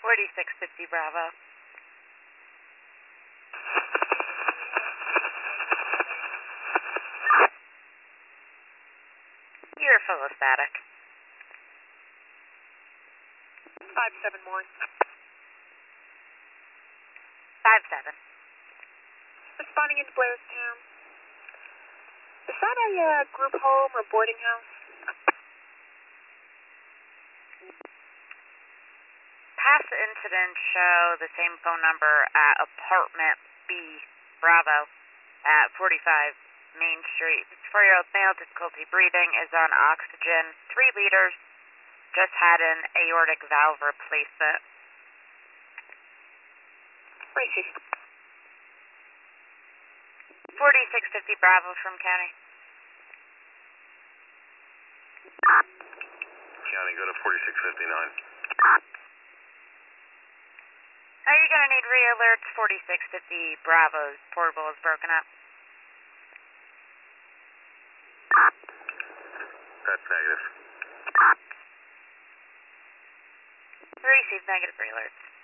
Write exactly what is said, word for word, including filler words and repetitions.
forty-six fifty Bravo. You're full of static. five seven one. five seven. Responding into Blairstown. Is that a uh, group home or boarding house? Past incidents show the same phone number at apartment B, Bravo, at forty-five Main Street. fifty-four-year-old male, difficulty breathing, is on oxygen, three liters, just had an aortic valve replacement. Receive. forty-six fifty Bravo from County. County, go to forty-six fifty-nine. Are you going to need re-alerts? forty-six fifty Bravo's portable is broken up. That's negative. Receive negative re-alerts.